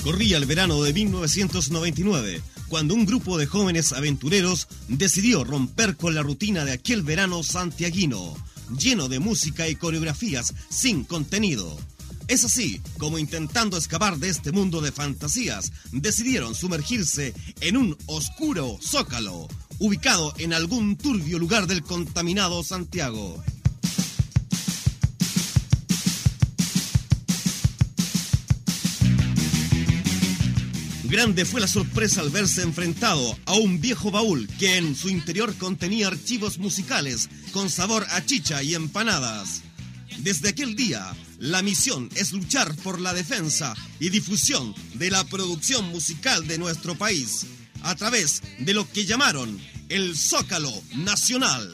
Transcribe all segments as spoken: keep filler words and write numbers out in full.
Corría el verano de mil novecientos noventa y nueve, cuando un grupo de jóvenes aventureros decidió romper con la rutina de aquel verano santiaguino, lleno de música y coreografías sin contenido. Es así como, intentando escapar de este mundo de fantasías, decidieron sumergirse en un oscuro zócalo, ubicado en algún turbio lugar del contaminado Santiago. Grande fue la sorpresa al verse enfrentado a un viejo baúl que en su interior contenía archivos musicales con sabor a chicha y empanadas. Desde aquel día, la misión es luchar por la defensa y difusión de la producción musical de nuestro país, a través de lo que llamaron el Zócalo Nacional.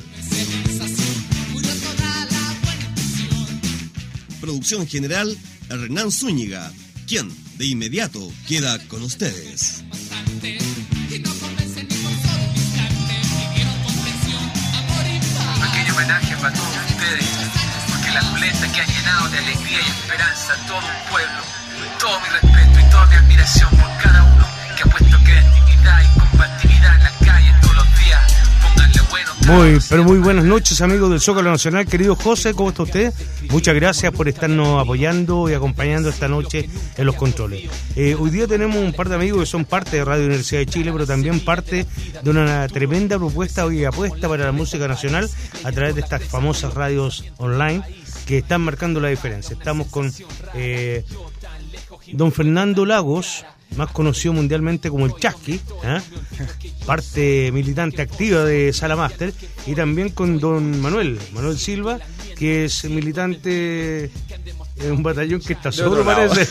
Producción general, Hernán Zúñiga, quien de inmediato queda con ustedes. Pequeño homenaje para todos ustedes, porque la culeta que ha llenado de alegría y esperanza a todo un pueblo. Todo mi respeto y toda mi admiración por cada uno que ha puesto creatividad y combatividad en la calle todos los días. Pónganle bueno. Muy, pero muy buenas noches, amigos del Zócalo Nacional. Querido José, ¿cómo está usted? Muchas gracias por estarnos apoyando y acompañando esta noche en los controles. Eh, hoy día tenemos un par de amigos que son parte de Radio Universidad de Chile, pero también parte de una tremenda propuesta y apuesta para la música nacional a través de estas famosas radios online que están marcando la diferencia. Estamos con eh, don Fernando Lagos, más conocido mundialmente como el Chasqui, ¿eh? parte militante activa de Sala Máster, y también con don Manuel, Manuel Silva, que es militante en un batallón que está solo, parece.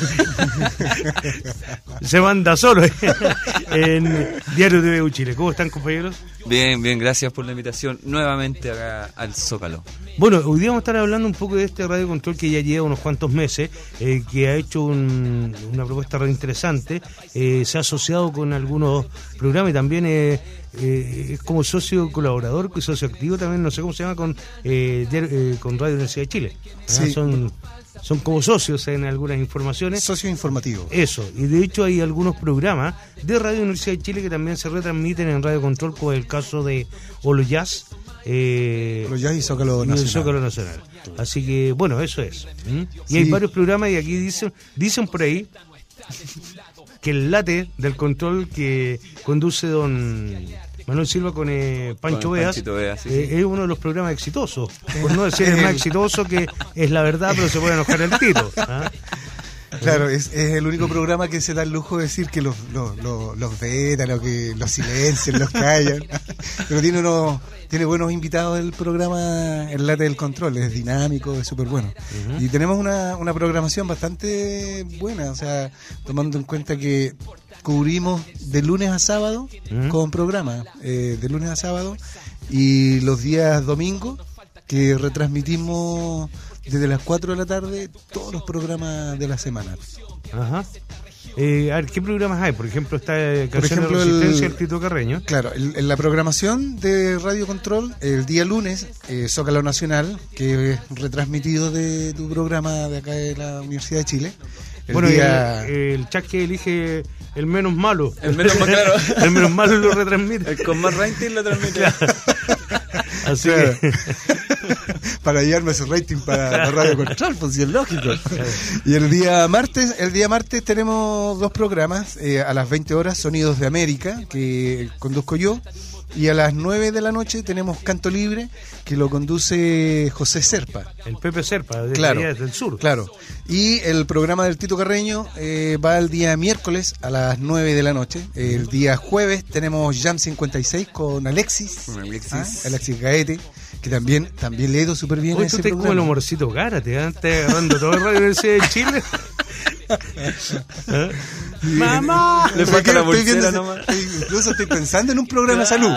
Se manda solo en Diario T V U Chile. ¿Cómo están, compañeros? Bien, bien, gracias por la invitación nuevamente acá al Zócalo. Bueno, hoy día vamos a estar hablando un poco de este Radio Control que ya lleva unos cuantos meses, eh, que ha hecho un, una propuesta re interesante, eh, se ha asociado con algunos programas y también eh, eh, es como socio colaborador, socio activo también, no sé cómo se llama, con, eh, eh, con Radio Universidad de Chile. Sí. Son... Son como socios en algunas informaciones. Socio informativo. Eso, y de hecho hay algunos programas de Radio Universidad de Chile que también se retransmiten en Radio Control, como el caso de Olo Jazz. Eh, Olo Jazz y Zócalo Nacional. Y Zócalo Nacional. Así que, bueno, eso es. ¿Mm? Y sí. Hay varios programas y aquí dicen, dicen por ahí que el late del control que conduce don Manuel Silva con eh, Pancho Beas, sí, eh, sí. es uno de los programas exitosos, por no decir el más exitoso, que es la verdad, pero se puede enojar el tiro. ¿Ah? Claro, es, es el único programa que se da el lujo de decir que los, los, los, los vetan, o que los silencian, los callan. Pero tiene unos, tiene buenos invitados el programa El Late del Control, es dinámico, es súper bueno. Uh-huh. Y tenemos una, una programación bastante buena, o sea, tomando en cuenta que cubrimos de lunes a sábado uh-huh. con programa, eh, de lunes a sábado, y los días domingos que retransmitimos desde las cuatro de la tarde todos los programas de la semana. Ajá. Eh, a ver, ¿qué programas hay? Por ejemplo, está eh, Canción de Resistencia, el, el Tito Carreño. Claro, el, en la programación de Radio Control, el día lunes, eh, Zócalo Nacional, que es retransmitido de tu programa de acá de la Universidad de Chile. El bueno, día... el, el chat que elige el menos malo. El menos malo, claro. El menos malo lo retransmite. El con más rating lo transmite. Claro. Así claro. que... para llevarme ese rating para, para Radio Control, pues sí, es lógico. Y el día martes, el día martes tenemos dos programas, eh, a las veinte horas Sonidos de América, que conduzco yo, y a las nueve de la noche tenemos Canto Libre, que lo conduce José Serpa. El Pepe Serpa, de claro, allá, del sur. Claro. Y el programa del Tito Carreño eh, va el día miércoles a las nueve de la noche. El día jueves tenemos Jam cincuenta y seis con Alexis. Con Alexis. ¿Ah? Alexis Gaete, que también, también le ha ido súper bien. Hoy a ese tú te como el humorcito Gárate, ¿eh? Estás agarrando todo el Radio Universidad de Chile. ¿Eh? ¡Mamá! Le falta la bolsera nomás. Incluso estoy pensando en un programa de salud.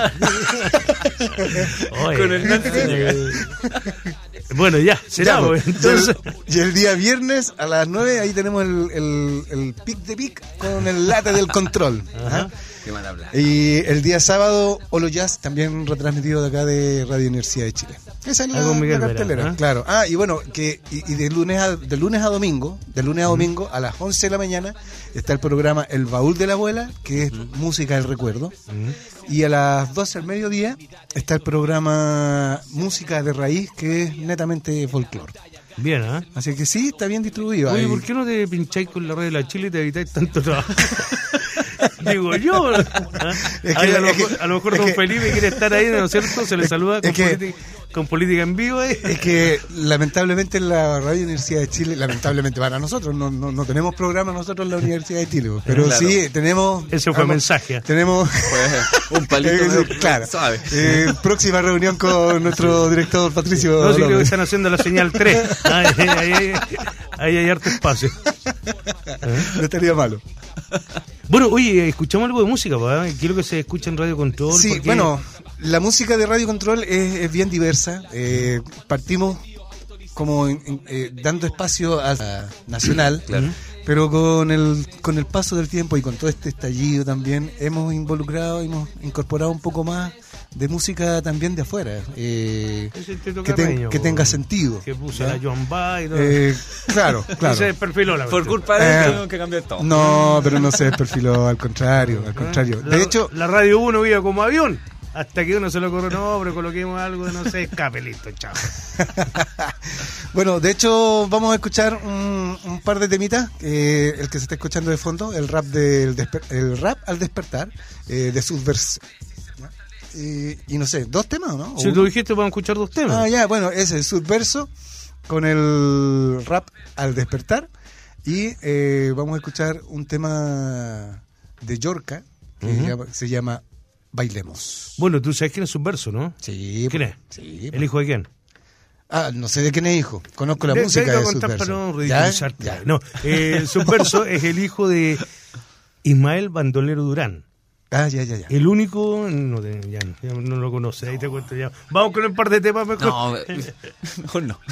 Oye, con el eh, bueno, ya, será. Ya, pues, entonces... y, el, y el día viernes a las nueve, ahí tenemos el, el, el pic de pic con el late del control. Ajá. Qué mal hablar. Y el día sábado, Olo Jazz, también retransmitido de acá de Radio Universidad de Chile. Esa es la, Con Miguel la cartelera, Verano, ¿eh? claro. Ah, y bueno, que y, y de lunes a de lunes a domingo, de lunes a domingo a las once de la mañana está el programa El Baúl de la Abuela, que es mm. música del recuerdo. Mm. Y a las doce al mediodía está el programa Música de Raíz, que es netamente folclore. Bien, ¿eh? Así que sí, está bien distribuido. Oye, ahí. ¿por qué no te pincháis con la red de la Chile y te evitáis tanto trabajo? Digo yo, ¿eh? Es que, Ay, a, lo es mejor, que, a lo mejor Don que, Felipe quiere estar ahí, ¿no es cierto? Se le es, saluda con, que, política, con política en vivo. ¿eh? Es que lamentablemente en la Radio Universidad de Chile, lamentablemente para nosotros, no, no, no tenemos programa nosotros en la Universidad de Chile, pero claro. sí tenemos... Ese fue vamos, mensaje. Tenemos... Pues, un palito eh, de, claro. Suave. Eh, próxima reunión con nuestro director Patricio. No, sí López. creo que están haciendo la señal tres. Ahí, ahí, ahí, ahí hay harto espacio. ¿Eh? No estaría malo. Bueno, oye, escuchamos algo de música, ¿verdad? Quiero que se escuche en Radio Control. Sí, porque... bueno, la música de Radio Control es, es bien diversa. Eh, partimos como en, en, eh, dando espacio a la nacional, claro. Pero con el con el paso del tiempo y con todo este estallido también hemos involucrado, hemos incorporado un poco más de música también de afuera, eh, que, ten, que tenga sentido. Que puse la Joan Ba y todo. Eh, claro, claro. Se desperfiló la Por culpa de él eh, tenemos que cambiar todo. No, pero no se desperfiló, al contrario, al contrario. La, de hecho, la Radio uno iba como avión. Hasta que uno se lo ocurrió, no, pero coloquemos algo de no sé, escape, listo, chao. Bueno, de hecho, vamos a escuchar un, un par de temitas. Eh, el que se está escuchando de fondo, el rap del desper- el rap al despertar, eh, de Subverso. Eh, y no sé, ¿dos temas o no? ¿O si uno? tú dijiste, vamos a escuchar dos temas. Ah, ya, bueno, ese es Subverso con el rap al despertar. Y eh, vamos a escuchar un tema de Yorka que uh-huh. llama, se llama Bailemos. Bueno, tú sabes quién es Subverso, ¿no? Sí. ¿Quién es? Sí. ¿El hijo de quién? Ah, no sé de quién es hijo. Conozco la de, música de, de contar Subverso. Para no ridiculizarte. ¿Ya? No, eh, Subverso es el hijo de Ismael Bandolero Durán. Ah, ya, ya, ya. El único, no, ya, ya no lo conoce, ahí te cuento ya. Vamos con un par de temas mejor. No, mejor no.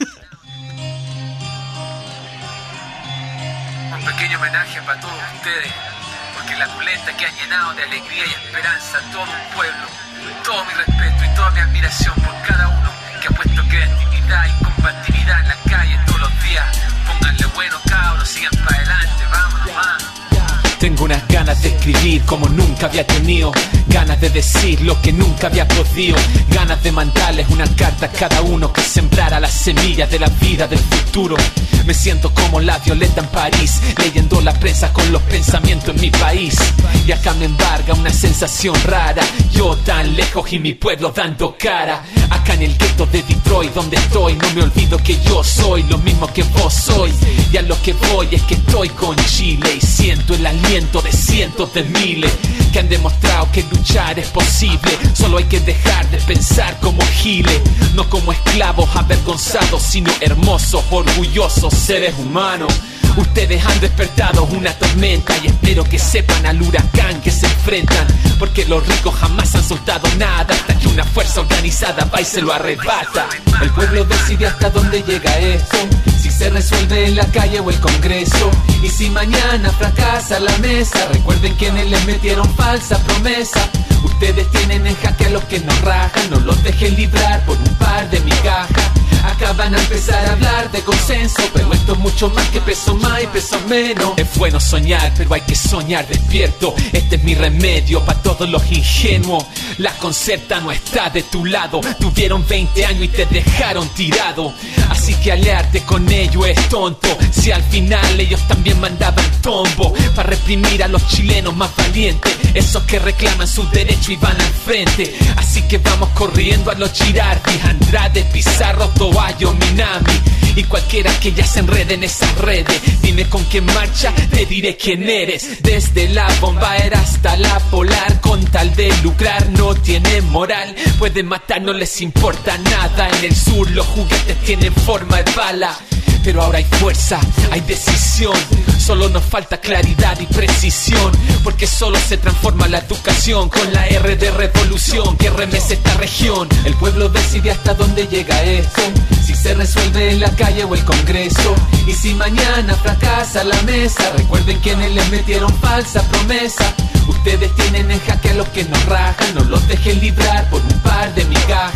Un pequeño homenaje para todos ustedes, porque la culeta que han llenado de alegría y esperanza a todo un pueblo. Todo mi respeto y toda mi admiración por cada uno que ha puesto creatividad y combatividad en la calle todos los días. Pónganle bueno, cabros, sigan para adelante, vámonos, más. Tengo unas ganas de escribir como nunca había tenido, ganas de decir lo que nunca había podido, ganas de mandarles una carta a cada uno que sembrara las semillas de la vida del futuro. Me siento como la Violeta en París, leyendo la prensa con los pensamientos en mi país. Y acá me embarga una sensación rara, yo tan lejos y mi pueblo dando cara. Acá en el gueto de Detroit donde estoy, no me olvido que yo soy lo mismo que vos sois. Y a lo que voy es que estoy con Chile y siento el aliento de cientos de miles que han demostrado que luchar es posible. Solo hay que dejar de pensar como giles, no como esclavos avergonzados, sino hermosos, orgullosos seres humanos. Ustedes han despertado una tormenta y espero que sepan al huracán que se enfrentan, porque los ricos jamás han soltado nada hasta que una fuerza organizada va y se lo arrebata. El pueblo decide hasta dónde llega esto, si se resuelve en la calle o el Congreso. Y si mañana fracasa la mesa, recuerden quienes les metieron falsa promesa. Ustedes tienen en jaque a los que nos rajan, no los dejen librar por un par de migajas. Acá van a empezar a hablar de consenso, pero esto es mucho más que peso más y peso menos. Es bueno soñar, pero hay que soñar despierto. Este es mi remedio para todos los ingenuos. La Concerta no está de tu lado, tuvieron veinte años y te dejaron tirado. Así que aliarte con ellos es tonto, si al final ellos también mandaban tombo para reprimir a los chilenos más valientes, esos que reclaman su derecho y van al frente. Así que vamos corriendo a los Girardi, Andrade, Pizarro, Toballo, Minami y cualquiera que ya se enrede en esas redes. Dime con qué marcha, te diré quién eres. Desde la Bombaera hasta la Polar, con tal de lucrar no tiene moral. Pueden matar, no les importa nada. En el sur los juguetes tienen forma de bala, pero ahora hay fuerza, hay decisión. Solo nos falta claridad y precisión, porque solo se transforma la educación con la R de revolución que remece esta región. El pueblo decide hasta dónde llega esto, si se resuelve en la calle o el Congreso. Y si mañana fracasa la mesa, recuerden quienes les metieron falsa promesa. Ustedes tienen en jaque a los que nos rajan, no los dejen librar por un par de migajas.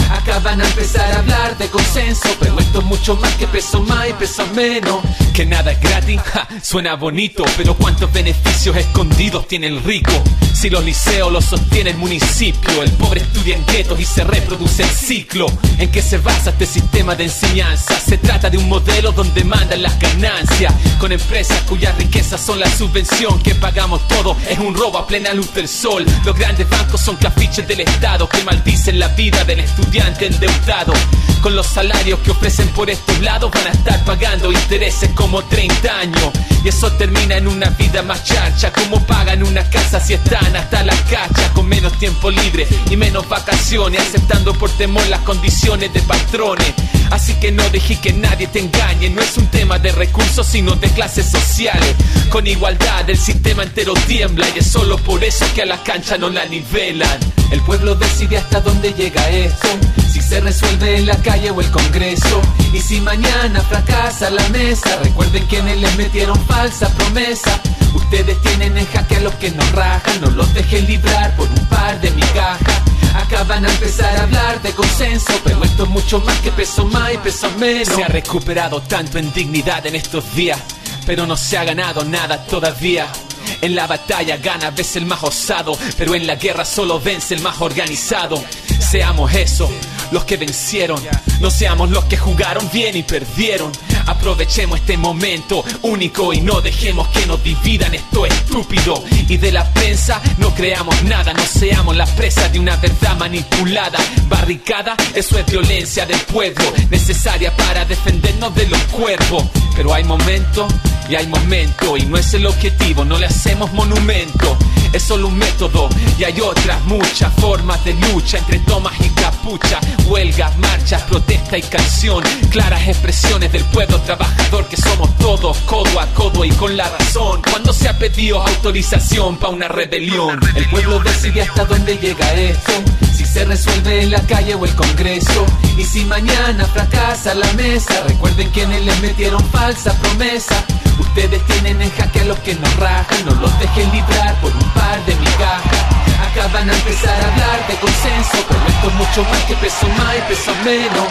Acá van a empezar a hablar de consenso, pero esto es mucho más que peso más y peso menos. Que nada es gratis, ja, suena bonito, pero cuántos beneficios escondidos tiene el rico. Si los liceos los sostiene el municipio, el pobre estudia en guetos y se reproduce el ciclo. ¿En qué se basa este sistema de enseñanza? Se trata de un modelo donde mandan las ganancias, con empresas cuyas riquezas son la subvención que pagamos todos. Es un robo a plena luz del sol. Los grandes bancos son cafiches del Estado que maldicen la vida del estudiante endeudado. Con los salarios que ofrecen por estos lados van a estar pagando intereses como treinta años. Y eso termina en una vida más charcha. Como pagan una casa si están hasta la cacha, con menos tiempo libre y menos vacaciones, aceptando por temor las condiciones de patrones. Así que no dejes que nadie te engañe. No es un tema de recursos sino de clases sociales. Con igualdad el sistema entero tiembla, y es solo por eso que a la cancha no la nivelan. El pueblo decide hasta dónde llega esto, si se resuelve en la calle o el Congreso. Y si mañana fracasa la mesa, recuerden quienes les metieron falsa promesa. Ustedes tienen en jaque a los que nos rajan, no los dejen librar por un par de migajas. Acá van a empezar a hablar de consenso, pero esto es mucho más que peso más y peso menos. Se ha recuperado tanto en dignidad en estos días, pero no se ha ganado nada todavía. En la batalla gana a veces el más osado, pero en la guerra solo vence el más organizado. Seamos eso, los que vencieron, no seamos los que jugaron bien y perdieron. Aprovechemos este momento único y no dejemos que nos dividan esto estúpido. Y de la prensa no creamos nada, no seamos la presa de una verdad manipulada. Barricada, eso es violencia del pueblo, necesaria para defendernos de los cuervos. Pero hay momentos y hay momentos, y no es el objetivo, no le hacemos monumento. Es solo un método y hay otras muchas formas de lucha, entre tomas y capucha, huelgas, marchas, protesta y canción. Claras expresiones del pueblo trabajador que somos todos, codo a codo y con la razón. Cuando se ha pedido autorización para una rebelión, el pueblo decide hasta dónde llega esto, si se resuelve en la calle o el Congreso. Y si mañana fracasa la mesa, recuerden quienes les metieron falsa promesa. Ustedes tienen en jaque a los que nos rajan, no los dejen librar por un par de migajas. Acá van a empezar a hablar de consenso, pero esto es mucho más que peso más y peso menos.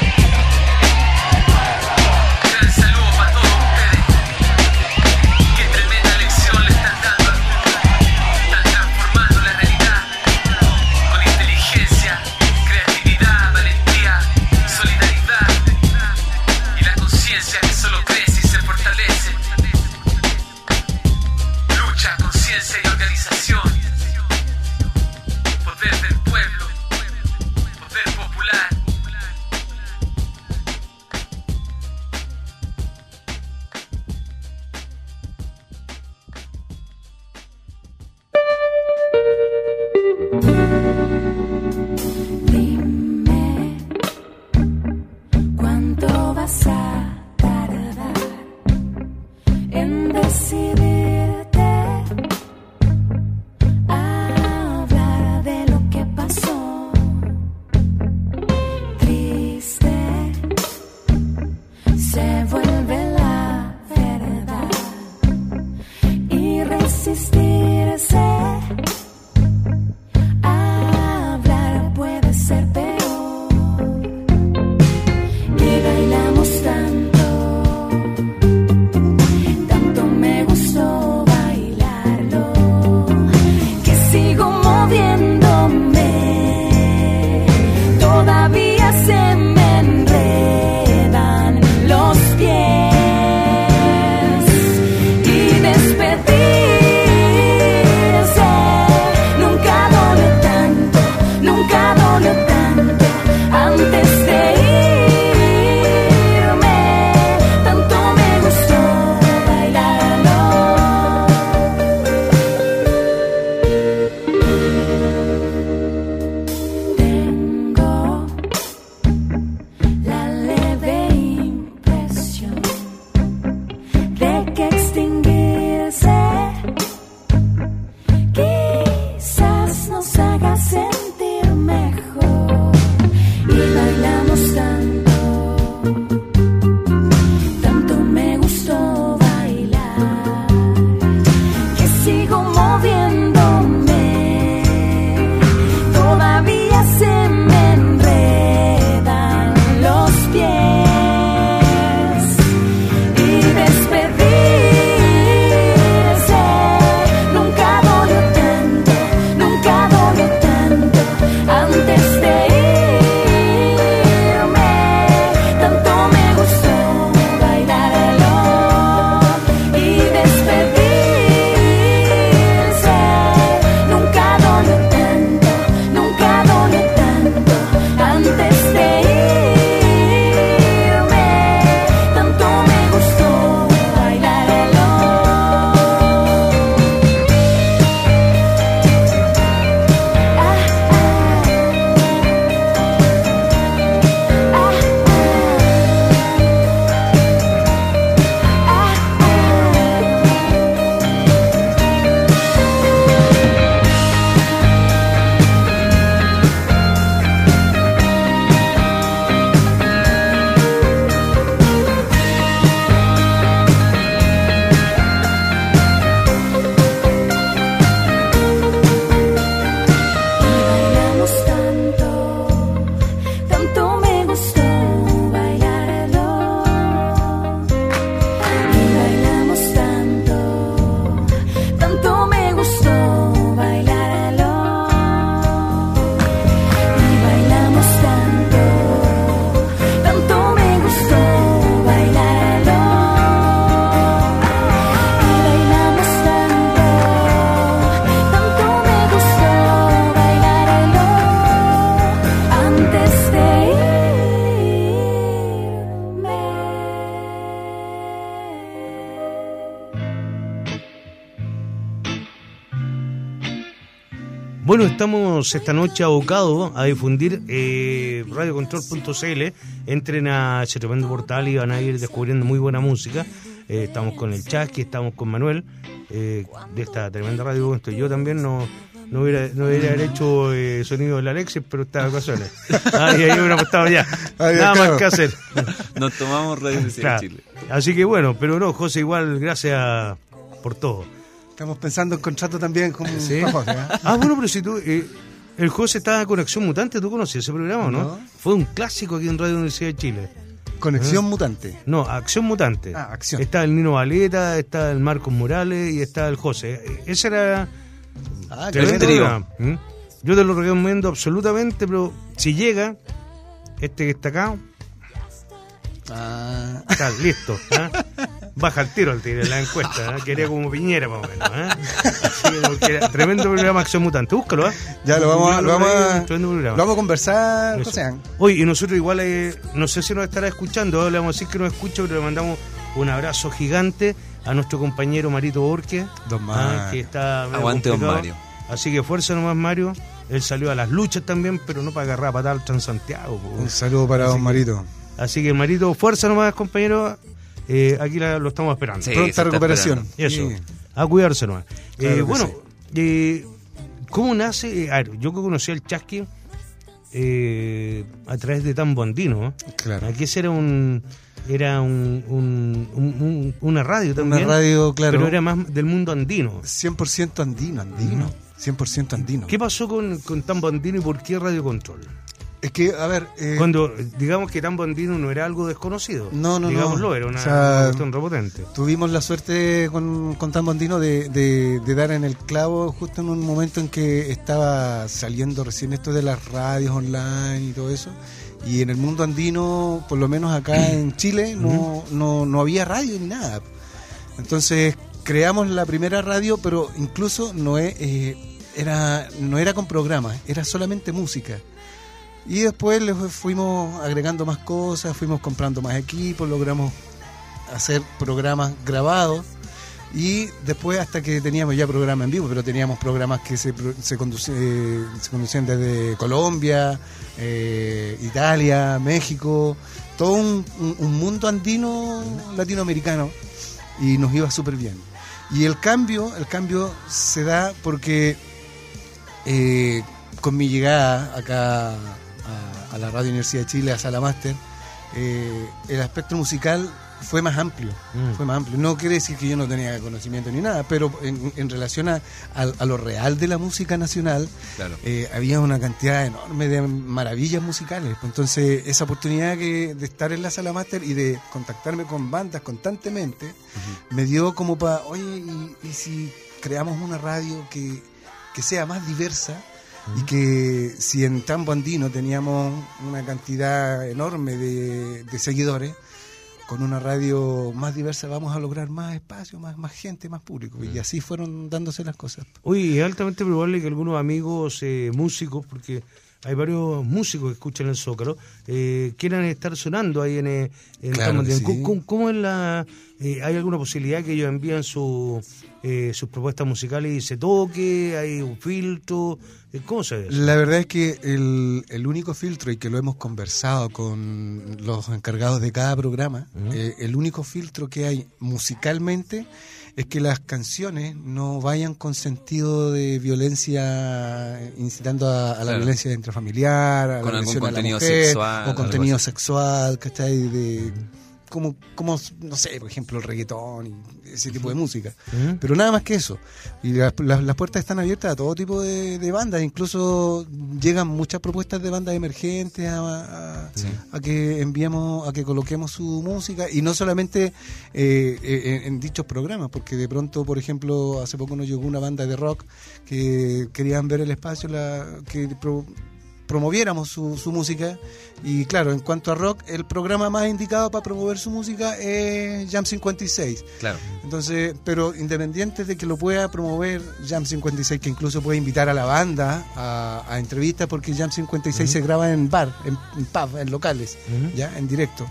Gran saludo para todos ustedes. Qué tremenda lección le están dando al mundo. Están transformando la realidad con inteligencia, creatividad, valentía, solidaridad y la conciencia que solo crece y se fortalece. Lucha, conciencia y organización. Poder del pueblo, poder popular. Dime cuánto vas a tardar en decidirte a hablar de lo que pasó. Triste se vuelve la verdad y resistirse a hablar puede ser peor. Y bailamos tanto Bueno, estamos esta noche abocados a difundir eh, radio control punto c l. Entren a ese tremendo portal y van a ir descubriendo muy buena música. Eh, estamos con el Chasqui, estamos con Manuel eh, de esta tremenda radio. Yo también no, no hubiera no hubiera haber hecho eh, sonido del Alexis, pero estaba ocasiones. Ah, y ahí hubiera estado ya. Ay, Nada claro. más que hacer. Nos tomamos Radio Universidad Claro. de Chile. Así que bueno, pero no, José, igual, gracias por todo. Estamos pensando en contrato también con, ¿Sí? con José, ¿eh? Ah, bueno, pero si tú... Eh, el José estaba con Acción Mutante, ¿tú conocías ese programa o no? No. Fue un clásico aquí en Radio Universidad de Chile. Conexión Mutante. No, Acción Mutante. Ah, Acción. Está el Nino Valeta, está el Marcos Morales y está el José. Ese era... Ah, El tremendo trío. programa. ¿Mm? Yo te lo recomiendo absolutamente, pero si llega, este que está acá, Ah, está listo. ¿Ah? Baja el tiro al tiro en la encuesta. ¿eh? Quería como Piñera más o menos. ¿eh? Así que, porque era tremendo programa Acción Mutante. Búscalo. ¿eh? ya lo vamos, a, lo, vamos a, Tremendo programa. lo vamos a conversar, Eso. José. Oye, y nosotros igual, eh, no sé si nos estará escuchando, le vamos a decir que nos escucha, pero le mandamos un abrazo gigante a nuestro compañero Marito Borges, Don ah, Mario. que está medio Aguante, don complicado. Mario. Así que fuerza nomás, Mario. Él salió a las luchas también, pero no para agarrar a patar al Transantiago. po. Un saludo para don Marito. Así que Marito, fuerza nomás, compañero. Eh, aquí la- lo estamos esperando. Sí, se Pronta está recuperación. Eso, Sí. a cuidarse nomás. Claro Eh, que bueno, sí. eh, ¿cómo nace? A ver, yo que conocí al Chasqui eh, a través de Tambo Andino. ¿eh? Claro. Aquí ese era un era un, un- un- un- una radio también. Una radio, claro. Pero era más del mundo andino. cien por ciento andino, andino. cien por ciento andino. ¿Qué pasó con, con Tambo Andino y por qué Radio Control? Es que, a ver... eh, Cuando digamos que Tambo Andino no era algo desconocido. No, no, no. Digámoslo, era una, O sea, una cuestión repotente. Tuvimos la suerte con, con Tambo Andino de, de, de dar en el clavo justo en un momento en que estaba saliendo recién esto de las radios online y todo eso. Y en el mundo andino, por lo menos acá en Chile, no, no, no había radio ni nada. Entonces creamos la primera radio, pero incluso no, es, eh, era, no era con programas, era solamente música. Y después le fu- fuimos agregando más cosas, fuimos comprando más equipos, logramos hacer programas grabados y después hasta que teníamos ya programas en vivo, pero teníamos programas que se, pro- se, conduci- eh, se conducían desde Colombia, eh, Italia, México, todo un, un- un mundo andino latinoamericano y nos iba súper bien. Y el cambio, el cambio se da porque eh, con mi llegada acá a, a la Radio Universidad de Chile, a Sala Máster, eh, el aspecto musical fue más amplio, Mm. fue más amplio. No quiere decir que yo no tenía conocimiento ni nada, pero en, en relación a, a- a lo real de la música nacional, Claro. eh, había una cantidad enorme de maravillas musicales. Entonces, esa oportunidad que, de estar en la Sala Máster y de contactarme con bandas constantemente, me dio como para, oye, y, y si creamos una radio que, que sea más diversa, y que si en Tambo Andino teníamos una cantidad enorme de, de seguidores, con una radio más diversa vamos a lograr más espacio, más, más gente, más público. Y así fueron dándose las cosas. Oye, es altamente probable que algunos amigos eh, músicos, porque hay varios músicos que escuchan el Zócalo, eh, quieran estar sonando ahí en, eh, en Claro Tambo que Andino. sí. ¿Cómo, cómo- cómo es la...? eh, ¿Hay alguna posibilidad que ellos envían su, eh, sus propuestas musicales y se toque? ¿Hay un filtro? Eh, ¿Cómo se ve eso? La verdad es que el, el único filtro, y que lo hemos conversado con los encargados de cada programa, eh, el único filtro que hay musicalmente es que las canciones no vayan con sentido de violencia, eh, incitando a, a la Claro. violencia intrafamiliar, a Con la algún agresión a la contenido mujer, sexual, o algo contenido así. sexual, ¿cachai? De, como, como, no sé, por ejemplo, el reggaetón y ese tipo de música. Ujú. Pero nada más que eso. Y las, las, las puertas están abiertas a todo tipo de, de bandas. Incluso llegan muchas propuestas de bandas emergentes a, a, a que enviemos, a que coloquemos su música. Y no solamente eh, eh, en, en dichos programas, porque de pronto, por ejemplo, hace poco nos llegó una banda de rock que querían ver el espacio, la, que pro- promoviéramos su, su música. Y claro, en cuanto a rock, el programa más indicado para promover su música es Jam cincuenta y seis. Claro. Entonces, pero independiente de que lo pueda promover Jam cincuenta y seis, que incluso puede invitar a la banda a, a entrevistas, porque Jam cincuenta y seis se graba en bar, en, en pub, en locales, Ujú. ya, en directo.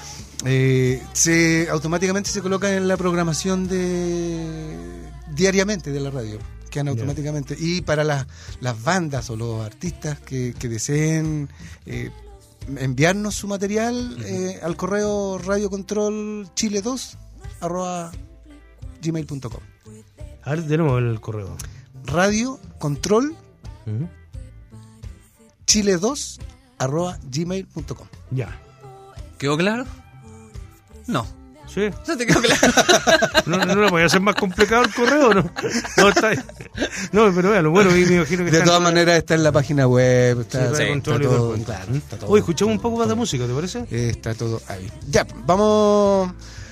Eh, se automáticamente se coloca en la programación de diariamente de la radio, que quedan automáticamente. Yeah. Y para las, las bandas o los artistas que, que deseen eh, enviarnos su material uh-huh. eh, al correo radiocontrol chile dos arroba gmail punto com. A ver, de nuevo el correo. radiocontrol uh-huh. chile dos arroba gmail punto com. Ya. ¿Quedó claro? No. Sí. ¿No te quedó claro? No, no, no, voy a hacer más complicado el correo, ¿no? No, está ahí. No, pero bueno, bueno, me imagino que de todas maneras está en la página web, está, sí, está, está, todo, todo, claro, está todo. Oye, escuchamos un poco más de música, ¿te parece? Eh, está todo ahí. Ya, vamos.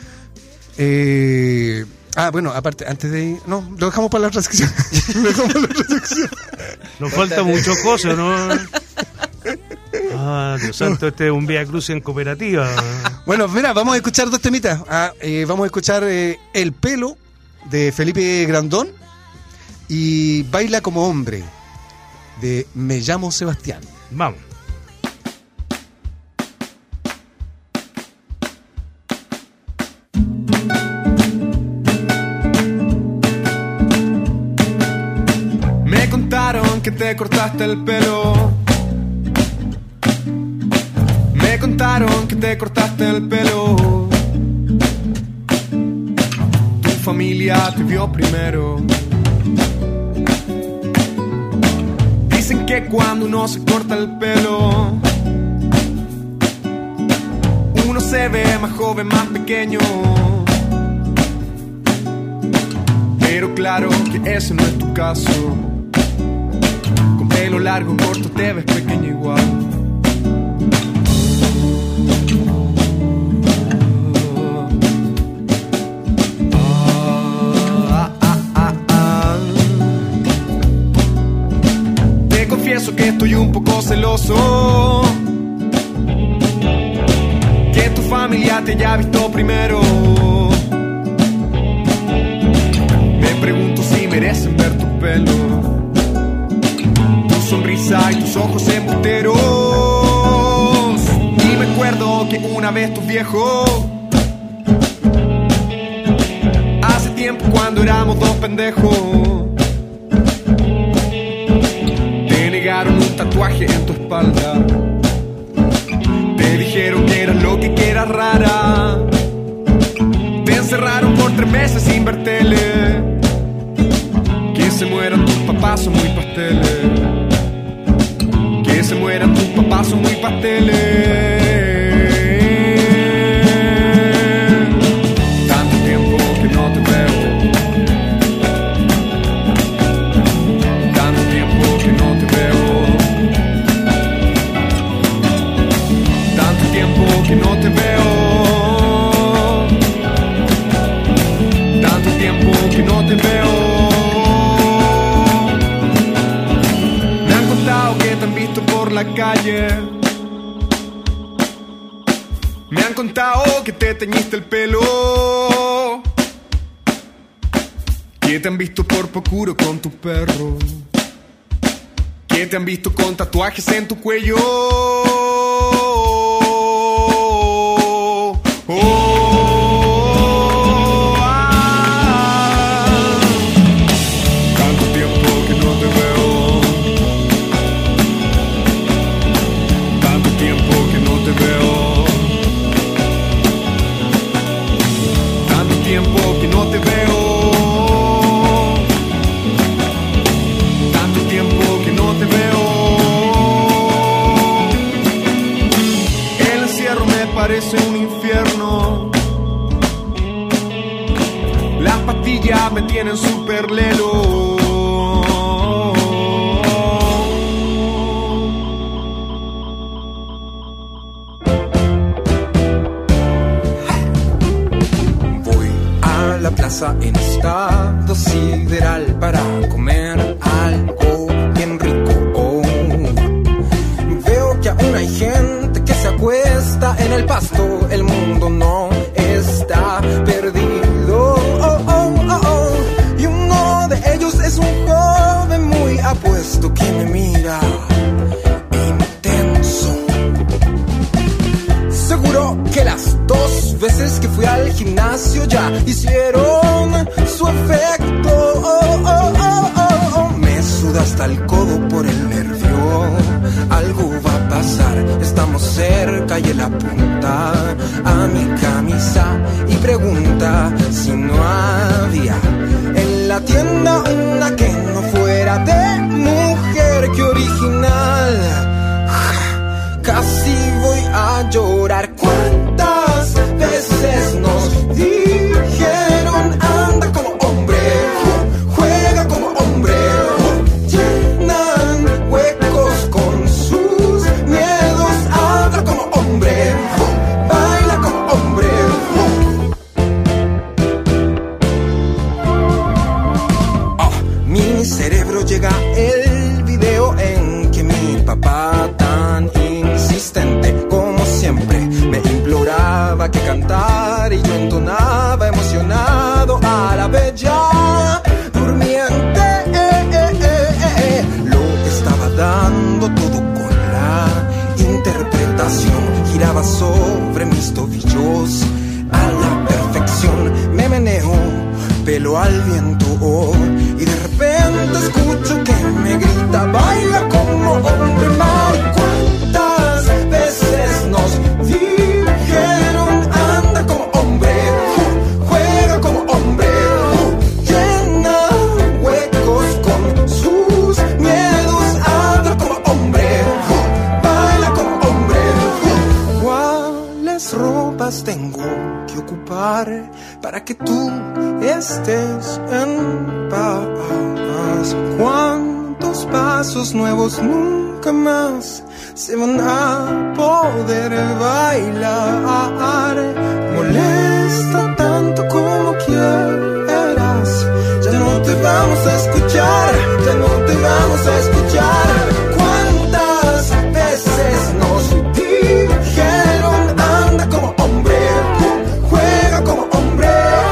Eh, ah, bueno, aparte, antes de ir. No, lo dejamos para la otra sección. Lo dejamos para la otra sección. Nos falta mucho cosa, ¿no? Ah, Dios santo, este es un Vía Cruz en cooperativa. Bueno, mira, vamos a escuchar dos temitas. Ah, eh, vamos a escuchar eh, El Pelo de Felipe Grandón y Baila como Hombre de Me Llamo Sebastián. Vamos. Me contaron que te cortaste el pelo. Me contaron que te cortaste el pelo. Tu familia te vio primero. Dicen que cuando uno se corta el pelo, uno se ve más joven, más pequeño. Pero claro que ese no es tu caso. Con pelo largo, corto, te ves pequeño igual. Confieso que estoy un poco celoso, que tu familia te haya visto primero. Me pregunto si merecen ver tu pelo, tu sonrisa y tus ojos embusteros. Y me acuerdo que una vez tu viejo, hace tiempo cuando éramos dos pendejos, un tatuaje en tu espalda. Te dijeron que eras lo que que eras rara. Te encerraron por tres meses sin ver tele. Que se mueran tus papás son muy pasteles. Que se mueran tus papás son muy pasteles. Tanto tiempo que no te veo. Tanto tiempo que no te veo. Que no te veo. Tanto tiempo que no te veo. Me han contado que te han visto por la calle. Me han contado que te teñiste el pelo. Que te han visto por Pocuro con tu perro. Que te han visto con tatuajes en tu cuello. Oh, ah, tanto tiempo que no te veo. Tanto tiempo que no te veo. Tanto tiempo que no te veo. Tanto tiempo que no te veo. El encierro me parece un infierno. Las pastillas me tienen súper lelo. Voy a la plaza en estado sideral para comer algo bien rico. Oh. Veo que aún hay gente que se acuesta en el pasto. El mundo no está perdido. Oh, oh, oh, oh. Y uno de ellos es un joven muy apuesto que me mira intenso. Seguro que las dos veces que fui al gimnasio ya hicieron su efecto. Oh, oh, oh, oh. suda hasta el codo por el nervio. Algo va a pasar, estamos cerca y él apunta a mi camisa y pregunta si no había en la tienda una que no fuera de mujer. Que original, casi voy a llorar. ¿Cuántas veces nos dijeron anda como hombre, juega como hombre? Llenan huecos con sus miedos, habla como hombre, baila como hombre. Oh, mi cerebro llega el video en que mi papá tan insistente como siempre me imploraba que cantara y yo entonaba emocionado a la bella durmiente. Eh, eh, eh, eh, eh. Lo estaba dando todo con la interpretación, giraba sobre mis tobillos a la perfección, me meneo pelo al viento oh, y de repente escucho que me grita baila como hombre. Mal, ¿cuántas veces nos dijeron anda como hombre, juega como hombre? Llena huecos con sus miedos, habla como hombre, baila como hombre. ¿Cuáles ropas tengo que ocupar para que tú estés en paz? ¿Cuántos pasos nuevos nunca más se van a poder bailar? Molesta tanto como quieras, ya no te vamos a escuchar, ya no te vamos a escuchar. ¿Cuántas veces nos dijeron anda como hombre, juega como hombre?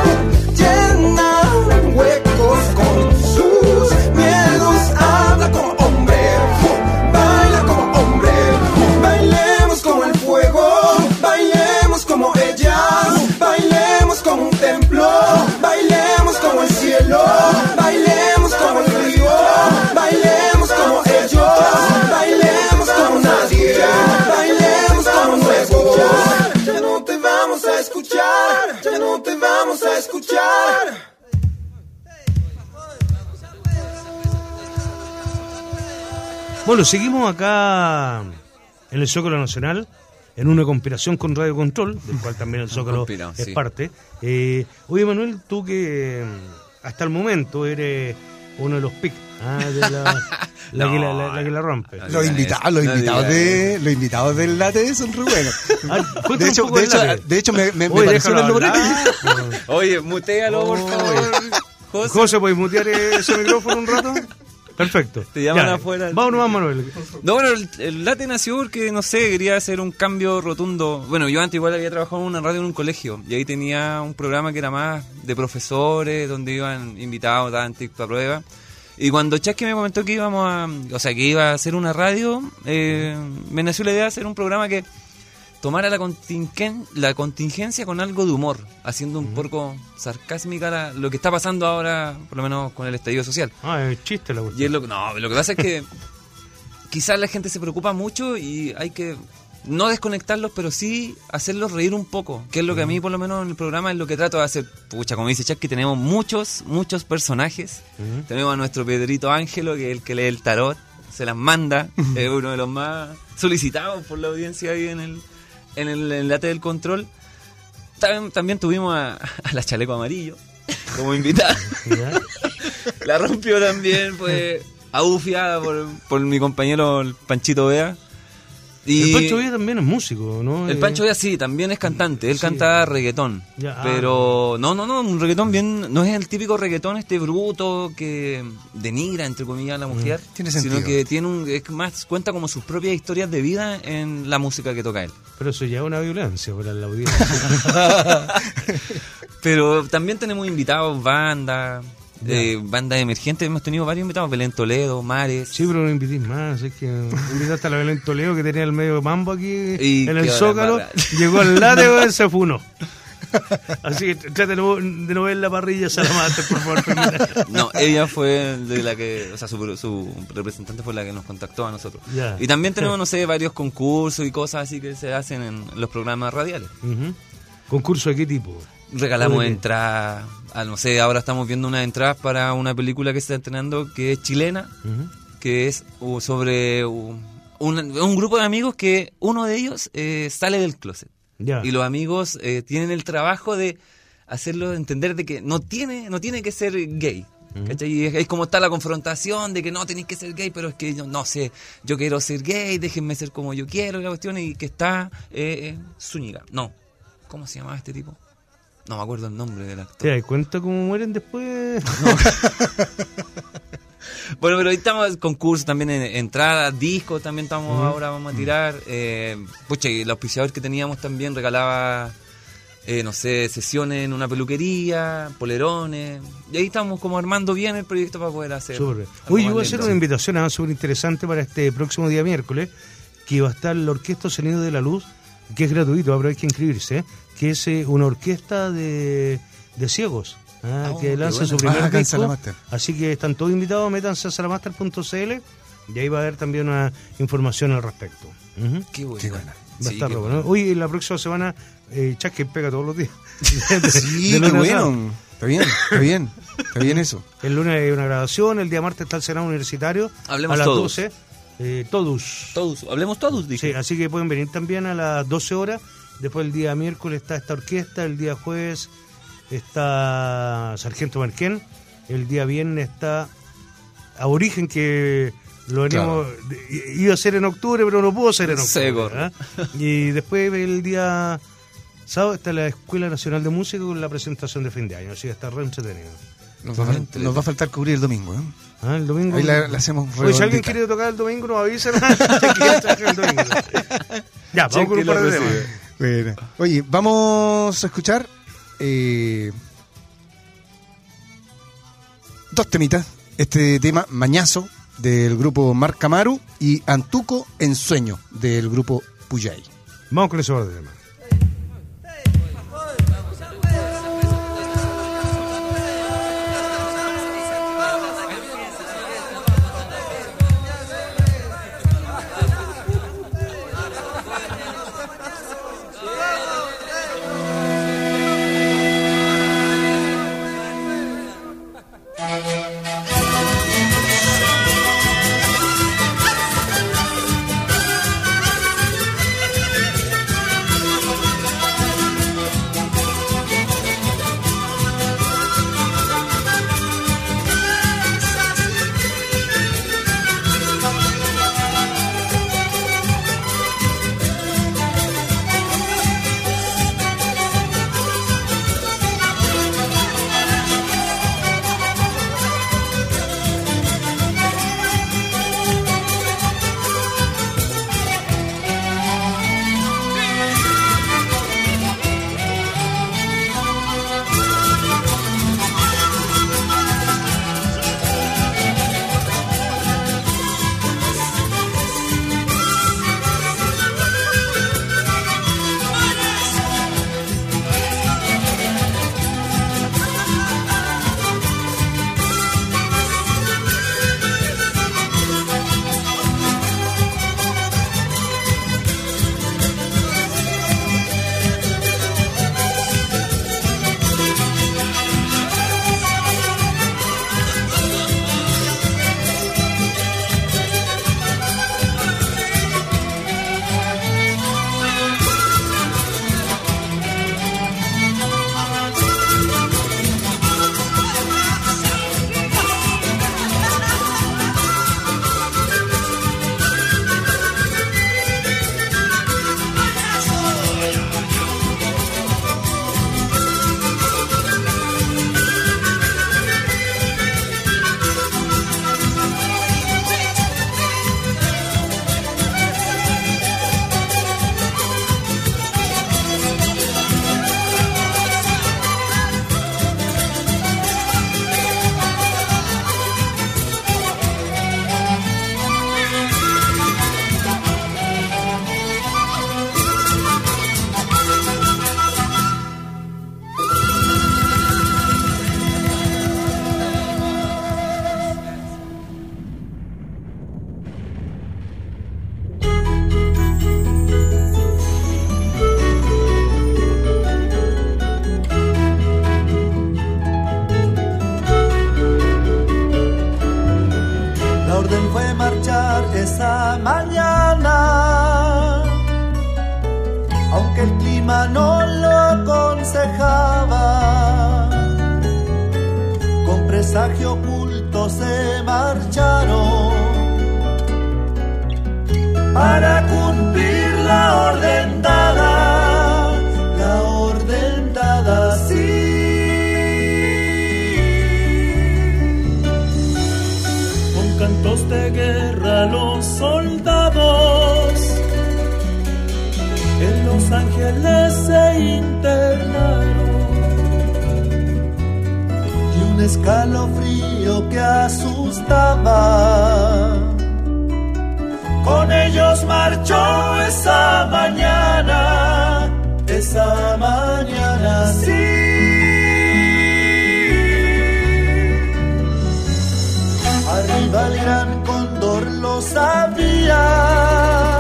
Llena huecos con sus miedos, habla como hombre, baila como hombre. Bailemos como el fuego, bailemos como ellas, bailemos como un templo, bailemos como el cielo, bailemos como el río, bailemos como ellos, bailemos como nadie, bailemos como nuevo. Ya no te vamos a escuchar, ya no te vamos a escuchar. Bueno, seguimos acá en el Zócalo Nacional, en una conspiración con Radio Control, del cual también el Zócalo es sí. parte. Eh, oye, Manuel, tú que hasta el momento eres uno de los pics, ¿ah? de la, la, no, que la, la, la que la rompe. Los invitados, los no invitados de, los invitados del late son re buenos. Ah, De hecho, de hecho, de hecho me, me, me Oye, pareció déjalo el nombre. hablar. Oye, mutealo, por favor. José. José, ¿puedes mutear ese micrófono un rato? Perfecto. Te llaman Ya, afuera. Vámonos más, Manuel. No, bueno, el, el Late nació porque, no sé, quería hacer un cambio rotundo. Bueno, yo antes igual había trabajado en una radio en un colegio y ahí tenía un programa que era más de profesores, donde iban invitados, daban tips para prueba. Y cuando Chasqui me comentó que íbamos a, o sea, que iba a hacer una radio, eh, me nació la idea de hacer un programa que tomara la, contingen, la contingencia con algo de humor, haciendo un uh-huh. poco sarcásmica la, lo que está pasando ahora, por lo menos con el estallido social. Ah, es chiste la cuestión. Y es lo, no, lo que pasa es que quizás la gente se preocupa mucho y hay que no desconectarlos, pero sí hacerlos reír un poco, que es lo que a mí, por lo menos en el programa, es lo que trato de hacer. Pucha, como dice Chasqui, tenemos muchos, muchos personajes. Uh-huh. Tenemos a nuestro Pedrito Ángelo, que es el que lee el tarot, se las manda, uh-huh. es uno de los más solicitados por la audiencia ahí en el en el, en el Late del Control. También, también tuvimos a, a la Chaleco Amarillo como invitada. La rompió también, pues, abufiada por, por mi compañero el Panchito Vea. Y el Pancho Vea también es músico, ¿no? El Pancho Vea sí, también es cantante. Él sí. canta reggaetón. Ya, pero ah, no, no, no, un reggaetón bien. No es el típico reggaetón este bruto que denigra, entre comillas, a la mujer. Mm, tiene sentido. Sino que tiene un, es más, cuenta como sus propias historias de vida en la música que toca él. Pero eso ya es una violencia para la audiencia. Pero también tenemos invitados, bandas. Eh, bandas emergentes, hemos tenido varios invitados, Belén Toledo, Mares. Sí, pero no invitís más, es que invitaste a la Belén Toledo que tenía el medio mambo aquí y en el Zócalo, llegó al Late y se funó. Así que trata de no, de no ver la parrilla Salamaster, por favor. Peñita. No, ella fue de la que, o sea, su, su representante fue la que nos contactó a nosotros. Ya. Y también tenemos, no sé, varios concursos y cosas así que se hacen en los programas radiales. Uh-huh. ¿Concurso de qué tipo? Regalamos Oye. entradas, a, no sé, ahora estamos viendo unas entradas para una película que se está estrenando que es chilena, Uh-huh. que es uh, sobre uh, un, un grupo de amigos que uno de ellos eh, sale del closet. Ya. Y los amigos eh, tienen el trabajo de hacerlo entender de que no tiene no tiene que ser gay. Uh-huh. ¿Cachai? Y es, es como está la confrontación de que no tenéis que ser gay, pero es que yo no sé, yo quiero ser gay, déjenme ser como yo quiero, la cuestión, y que está eh, eh, Zúñiga. No, ¿cómo se llamaba este tipo? No me acuerdo el nombre del actor. ¿Te das cuenta cómo mueren después? Bueno, pero ahí estamos, concursos también, en, entradas, discos también estamos Uh-huh. ahora, vamos a tirar. Eh, pucha, y el auspiciador que teníamos también regalaba, eh, no sé, sesiones en una peluquería, polerones. Y ahí estamos como armando bien el proyecto para poder hacer. Súper. algo Oye, yo más voy a hacer lindo. una invitación ah, súper interesante para este próximo día miércoles, que va a estar la Orquesta Sonido de la Luz, que es gratuito, pero hay que inscribirse, ¿eh? Que es eh, una orquesta de, de ciegos. Ah, Oh, que qué lanza bueno. su primer Ah, acá en disco. Salamaster. Así que están todos invitados, métanse a salamaster punto c l y ahí va a haber también una información al respecto. Ujú. Qué bueno. Qué buena. Va a Sí, estar qué re bueno. bueno. Hoy, la próxima semana, eh, Chasque pega todos los días. Sí, De qué lunes a sábado. bueno. Está bien, está bien. Está bien eso. El lunes hay una grabación, el día martes está el Senado Universitario. Hablemos a las todos. doce. Eh, todos. Todos, hablemos todos, dije. Sí, así que pueden venir también a las doce horas. Después el día miércoles está esta orquesta, el día jueves está Sargento Marquén, el día viernes está Aborigen, que lo veníamos, de- iba a ser en octubre, pero no pudo ser en octubre. Se corre. ¿ah? Y después el día sábado está la Escuela Nacional de Música con la presentación de fin de año, así que está re entretenido. Nos va, a fal- nos va a faltar cubrir el domingo, ¿eh? Ah, el domingo. Ahí la, la hacemos Oye, si alguien redondita. quiere tocar el domingo, nos avisen. Ya, tocar el domingo. Ya, vamos con un par de temas. Bueno. Oye, vamos a escuchar eh, dos temitas. Este tema, Mañazo, del grupo Marc Amaru, y Antuco en Sueño, del grupo Puyay. Vamos con ese par de temas. Thank mensaje oculto se marcharon para cumplir la orden dada, la orden dada, sí. Con cantos de guerra los soldados en Los Ángeles se internaron. Un escalofrío que asustaba, con ellos marchó esa mañana, esa mañana, sí. Arriba el gran cóndor lo sabía,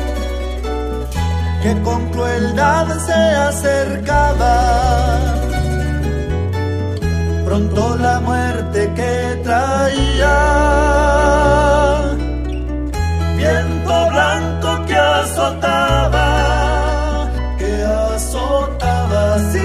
que con crueldad se acercaba. Pronto la muerte que traía, viento blanco que azotaba, que azotaba, sí.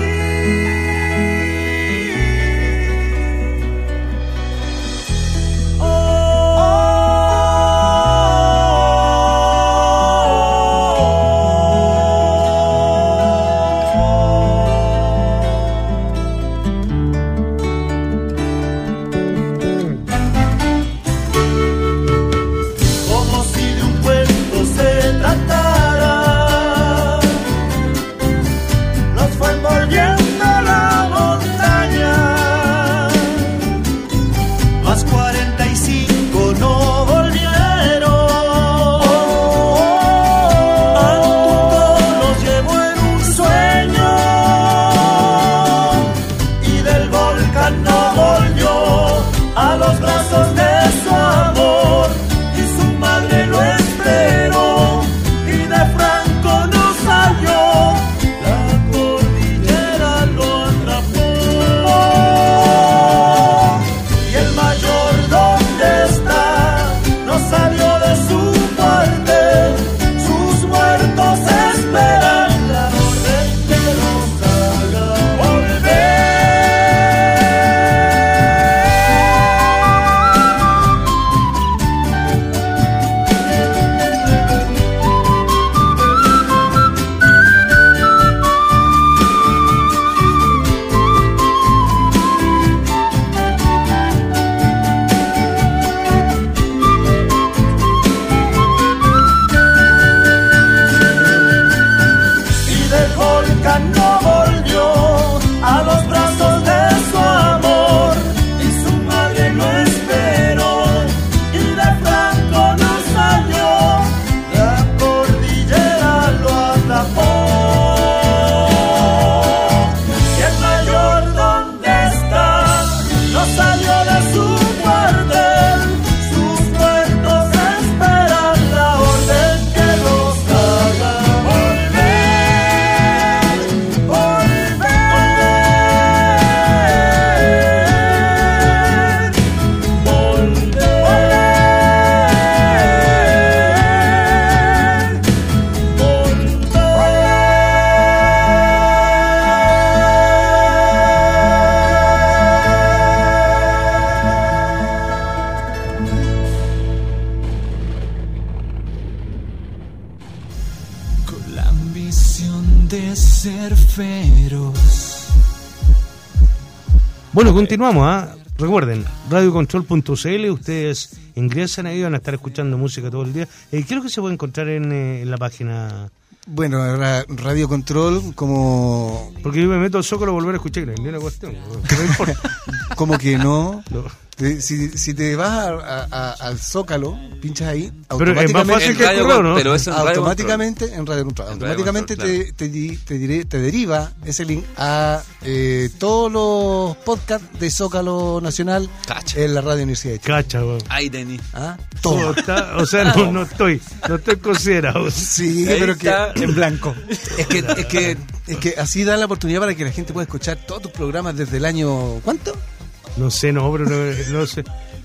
Bueno, continuamos, ¿ah? ¿eh? Recuerden, radio control punto c l, ustedes ingresan ahí, van a estar escuchando música todo el día. Eh, ¿Qué es lo que se puede encontrar en, eh, en la página? Bueno, ra- Radio Control, como... Porque yo me meto al Zócalo a volver a escuchar, no hay una cuestión, no importa. Como que no... No. Te- Si, si te vas a- a- a- al Zócalo, pinchas ahí, Pero es más fácil En que el Radio correo, Con- ¿no? pero eso en Radio automáticamente en Radio Control, En Radio automáticamente Control, te, te, di- te, diré- te deriva ese link a eh, todos los podcasts de Zócalo Nacional Cacha. en la Radio Universidad de Chile. Cacha, weón. Ahí tení. ¿Ah? Todo Todo. está- o sea, no, no estoy, no estoy considerado. Sí, Ahí pero que está. en blanco. Es que, es que es que así da la oportunidad para que la gente pueda escuchar todos tus programas desde el año ¿cuánto? No sé, no, pero no, no sé.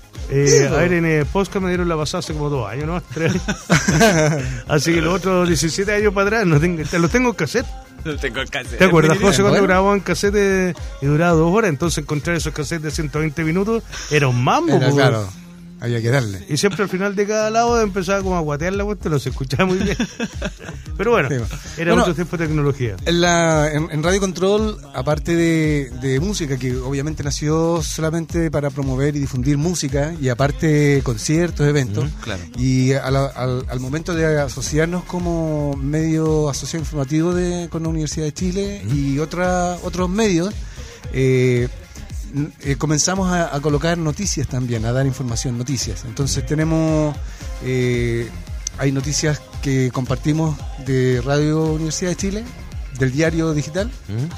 Eh, a ver, en el podcast me dieron la pasada hace como dos años, ¿no? Tres años. Así que los otros diecisiete años para atrás no tengo, te los tengo en cassette. No tengo cassette. ¿Te acuerdas, José, cuando Bueno. grabábamos en cassette y duraba dos horas? Entonces encontrar esos cassettes de ciento veinte minutos era un mambo. Era, po. claro, había que darle. Y siempre al final de cada lado empezaba como a guatear la vuelta, no se escuchaba muy bien. Pero bueno, Sí. era Bueno, otro tiempo de tecnología. En, la, en, en Radio Control, aparte de, de música, que obviamente nació solamente para promover y difundir música, y aparte conciertos, eventos, Claro. y a la- al, al momento de asociarnos como medio asociado informativo de, con la Universidad de Chile y otra, otros medios, eh, n- eh, comenzamos a, a colocar noticias también, a dar información, noticias. Entonces tenemos... eh, hay noticias que compartimos de Radio Universidad de Chile, del diario digital.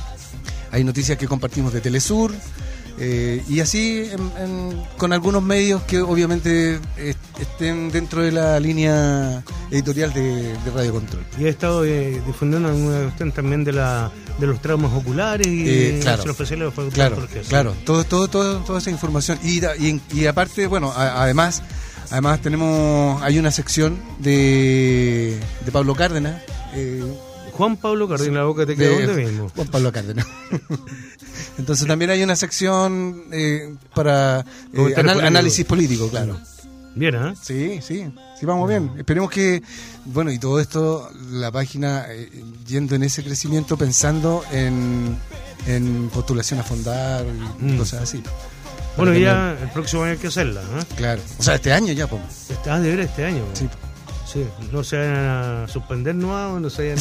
Hay noticias que compartimos de Telesur. eh, y así en- en- con algunos medios que obviamente eh, estén dentro de la línea editorial de, de Radio Control. Y he estado eh, difundiendo alguna cuestión también de la de los traumas oculares y Eh, claro. los especiales de Claro, facultad, sí. claro, todo, todo, todo, toda esa información. Y, da- y, y aparte, bueno, a- además, además tenemos, hay una sección de, de Pablo Cárdenas. eh, Juan Pablo Cárdenas, la boca te queda de donde mismo. Juan Pablo Cárdenas. Entonces también hay una sección eh, para eh, Comentario anal- político. análisis político, claro. Bien, ¿eh? Sí, sí, sí, vamos bien. Esperemos que, bueno, y todo esto, la página eh, yendo en ese crecimiento, pensando en, en postulación a fondar y Mm. cosas así. Bueno, Para ya el próximo año hay que hacerla, ¿eh? Claro. O sea, este año ya, pues. Está de ver este año. Sí. Sí, no se vayan a suspender nuevos, no se vayan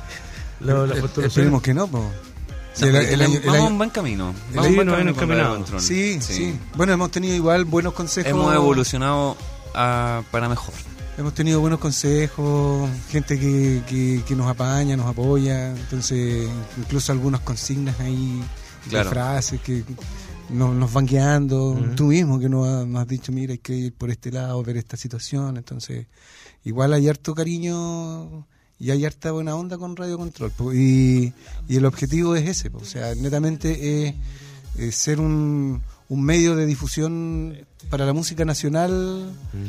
la, la Eh, postulación. Esperemos que no, pues. No, el, porque el año, el vamos año- en buen camino. el Vamos año en buen nos camino ven con Radio encaminados. Control. sí, sí, Bueno, hemos tenido igual buenos consejos. Hemos evolucionado a- para mejor. Hemos tenido buenos consejos, gente que, que, que nos apaña, nos apoya. Entonces, incluso algunas consignas ahí, de Claro. frases que nos, nos van guiando. Ujú. Tú mismo que nos, ha- nos has dicho, mira, hay que ir por este lado, ver esta situación. Entonces, igual hay harto cariño y hay harta buena onda con Radio Control. po, Y, y el objetivo es ese, po, o sea, netamente es, es ser un, un medio de difusión para la música nacional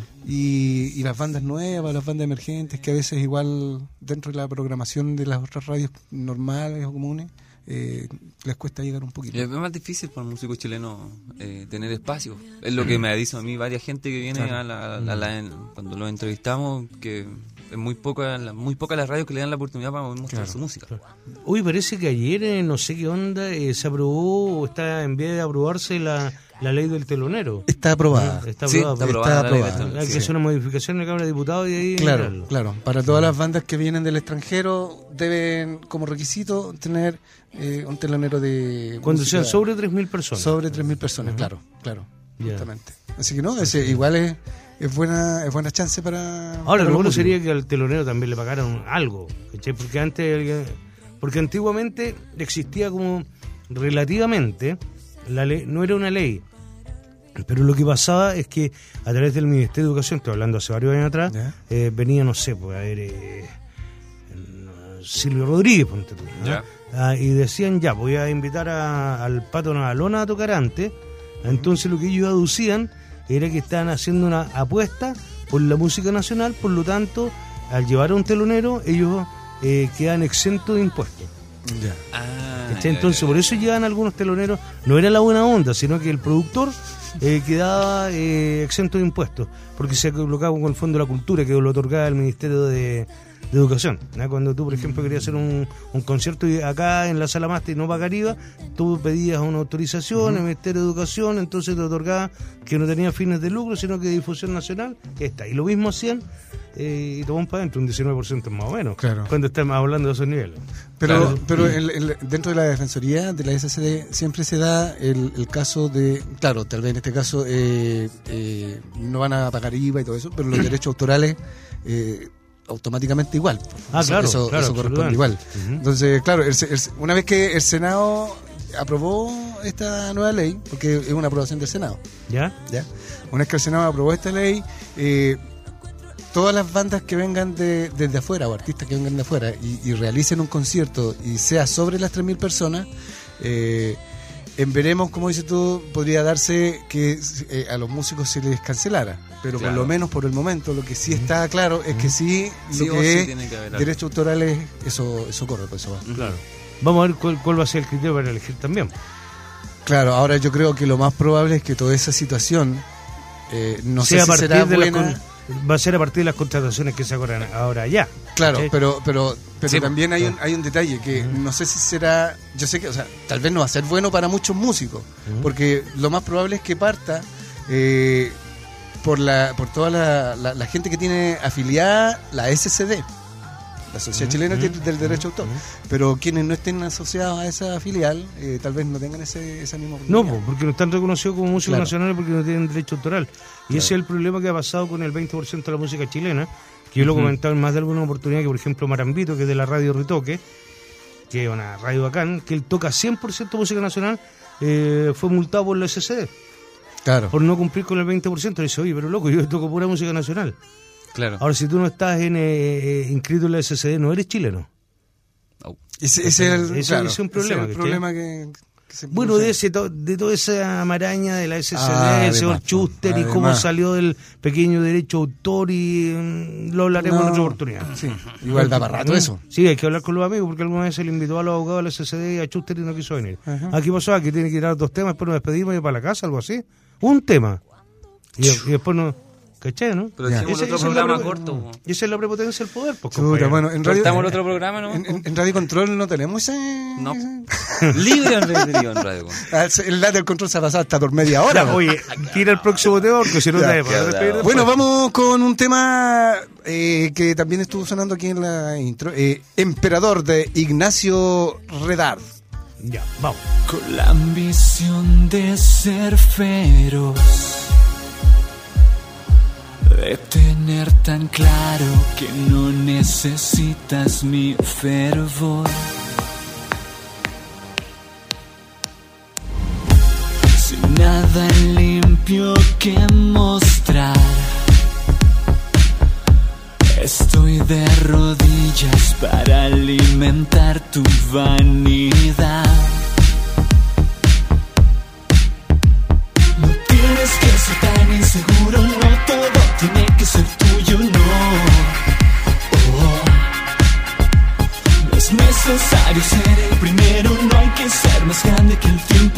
y, y las bandas nuevas, las bandas emergentes, que a veces igual dentro de la programación de las otras radios normales o comunes, eh, les cuesta llegar un poquito. Es más difícil para un músico chileno eh, tener espacio. Es lo que me dice a mí varias gente que viene Claro. a la, a la- en- cuando los entrevistamos, que es muy poca, la- muy poca las radios que le dan la oportunidad para mostrar Claro. su música. Uy, parece que ayer, eh, no sé qué onda, eh, se aprobó o está en vía de aprobarse la, la ley del telonero. Está aprobada. Ah, está Sí, aprobada. está aprobada la ley del telonero. Hay que sí. hacer una modificación en la Cámara de Diputados y ahí Claro, mirarlo. claro. Para todas las bandas que vienen del extranjero deben, como requisito, tener eh, un telonero de Cuando música sean sobre tres mil personas. sobre tres mil personas, Ujú. claro, claro, Ya. justamente. Así que no, ese igual es, es buena es buena chance para. Ahora, para lo los bueno músicos. sería que al telonero también le pagaran algo, ¿cachai? Porque antes, porque antiguamente existía como relativamente, la ley, no era una ley, pero lo que pasaba es que a través del Ministerio de Educación, estoy hablando hace varios años atrás, Ya. eh, venía, no sé, pues a ver, eh, no, Silvio Rodríguez, ponte tú, ¿no? Ya. Ah, y decían, ya, voy a invitar a- al Pato Navalona a tocar antes. Entonces lo que ellos aducían era que estaban haciendo una apuesta por la música nacional, por lo tanto, al llevar a un telonero, ellos eh, quedan exentos de impuestos. Ya. Ah, ¿Cachai? ya, Entonces, ya, por ya. eso llegan algunos teloneros, no era la buena onda, sino que el productor eh, quedaba eh, exento de impuestos, porque se colocaba con el Fondo de la Cultura, que lo otorgaba el Ministerio de, de Educación. ¿no? Cuando tú, por ejemplo, querías hacer un, un concierto y acá en la Sala Masta y no pagar I V A, tú pedías una autorización, el Ministerio de Educación, entonces te otorgaba que no tenía fines de lucro, sino que de difusión nacional, que está. Y lo mismo hacían, eh, y tomamos para adentro un diecinueve por ciento más o menos, Claro. cuando estamos hablando de esos niveles. Pero, Claro. pero el- el- dentro de la Defensoría de la S C D siempre se da el, el caso de, claro, tal vez en este caso eh, eh, no van a pagar I V A y todo eso, pero los derechos autorales eh, automáticamente igual. Ah, Eso- claro, eso, claro, eso corresponde absolutamente. igual. Ujú. Entonces, claro, el se- el se- una vez que el Senado aprobó esta nueva ley, porque es una aprobación del Senado, ¿Ya? ¿ya? Una vez que el Senado aprobó esta ley, eh, todas las bandas que vengan de, desde afuera o artistas que vengan de afuera y, y realicen un concierto y sea sobre las tres mil personas, eh, en veremos, como dices tú, podría darse que eh, a los músicos se les cancelara, pero Claro. por lo menos por el momento lo que sí está claro es que sí, Sí lo o que sí es tiene que haber algo. derechos autorales, eso, eso corre, pues eso va. Claro. Vamos a ver cuál, cuál va a ser el criterio para elegir también. Claro, ahora yo creo que lo más probable es que toda esa situación, eh, no Sea sé a si partir será de las buena. con- va a ser a partir de las contrataciones que se hagan ahora ya. Claro, ¿Sí? pero pero pero Sí, también hay un hay un detalle que no sé si será, yo sé que, o sea, tal vez no va a ser bueno para muchos músicos, porque lo más probable es que parta eh, por la por toda la, la, la gente que tiene afiliada la S C D, la Sociedad Chilena del Derecho de Autor, pero quienes no estén asociados a esa filial eh, tal vez no tengan ese esa misma No, oportunidad. po, porque no están reconocidos como músicos Claro. nacionales porque no tienen derecho autoral. Y Claro. ese es el problema que ha pasado con el veinte por ciento de la música chilena, que yo lo he comentado en más de alguna oportunidad, que por ejemplo Marambito, que es de la radio Ritoque, que es una radio bacán, que él toca cien por ciento música nacional, eh, fue multado por la S C D, Claro. por no cumplir con el veinte por ciento. Le dice, oye, pero loco, yo toco pura música nacional. Claro. Ahora, si tú no estás en, eh, inscrito en la S C D, no eres chileno. Au. Ese, ese es el, Ese- claro, ese es un problema, ese es el ¿cachai? problema que, que se Bueno, produce. de ese to- de toda esa maraña de la S C D, Ah, el señor además, Schuster y cómo además. salió del pequeño derecho autor y mm, lo hablaremos en No, otra oportunidad. Sí, igual da para rato ¿Mm? eso. Sí, hay que hablar con los amigos porque alguna vez se le invitó a los abogados de la S C D y a Schuster y no quiso venir. Ajá. Aquí pasó, aquí tiene que ir a dos temas, después nos despedimos y para la casa, algo así. Un tema. Y, y después no... ¿Cachai, no? Pero Ya. hicimos Ese- otro esa es la programa pre- corto. po. Y esa es la prepotencia del poder, pues, Chuta, compañero. bueno, en radio, ¿Cortamos el otro programa, no? en, en- en Radio Control no tenemos ese... No. ese- Libre albedrío en radio. Ah, el lado del control se ha pasado hasta por media hora. Ya, po. oye, tira el próximo tema porque si no Ya, te vas a ya, despedir ya. después. Bueno, vamos con un tema eh, que también estuvo sonando aquí en la intro. eh, Emperador de Ignacio Redard. Ya, vamos. Con la ambición de ser feroz, de tener tan claro que no necesitas mi fervor. Sin nada limpio que mostrar, estoy de rodillas para alimentar tu vanidad. No tienes que ser tan inseguro, no todo tiene que ser tuyo, no. Oh. No es necesario ser el primero, no hay que ser más grande que el tiempo.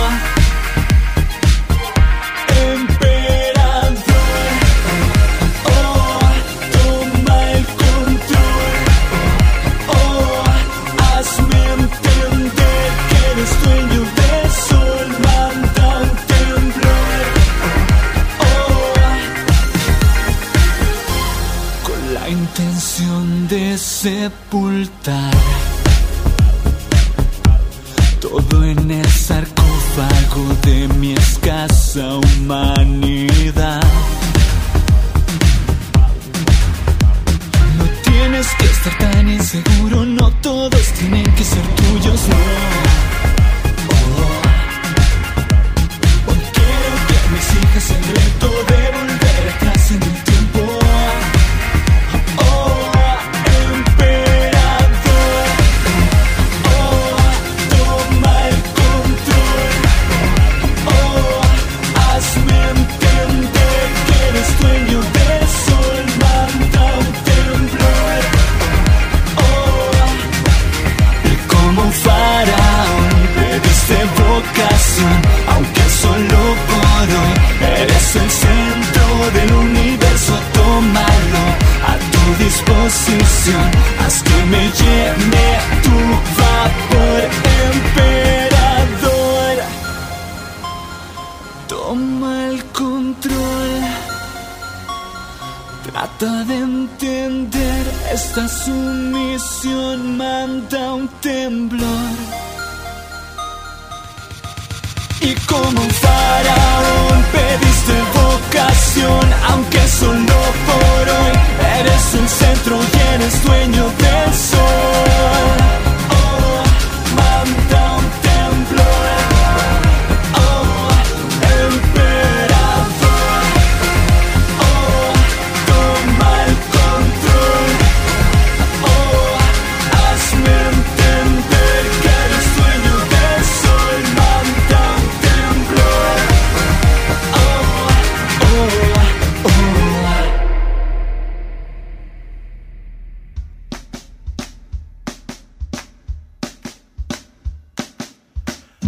Emperador, oh, toma el control, oh, hazme entender que eres dueño del sol, manda un temblor, oh, con la intención de sepultar todo en el sarcófago de mi escasa humanidad. No tienes que estar tan inseguro, no todos tienen que ser tuyos, no. Oh. Hoy quiero que me exijas el reto de volver atrás en el tiempo. Oh, emperador, oh, toma el control, oh, hazme entender que eres dueño del sol, manda un temblor, oh, y como un faraón pediste vocación, aunque solo por hoy eres el centro del universo, tómalo a tu disposición, haz que me llene tu vapor, emperador. Toma el control, trata de entender esta sumisión, manda un temblor. Y como un faraón pediste vocación, aunque solo por hoy eres el centro y eres dueño del sol. Oh, manda un temblor, oh, emperador, oh, toma el control, oh, hazme entender que eres dueño del sol, manda